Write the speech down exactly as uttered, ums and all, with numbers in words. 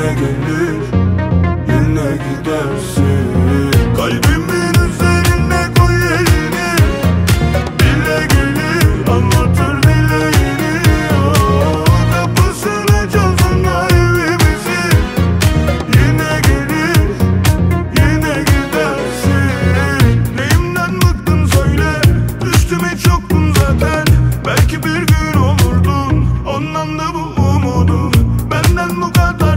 Yine gelir, yine gidersin. Kalbimin üzerine koy elini, dile gelir anlatır dileğini. Oh, kapısını çalsınlar evimizin. Yine gelir, yine gidersin. Neyimden bıktın söyle, üstüme çoktun zaten. Belki bir gün olurdun, ondan da bu umudum. Benden bu kadar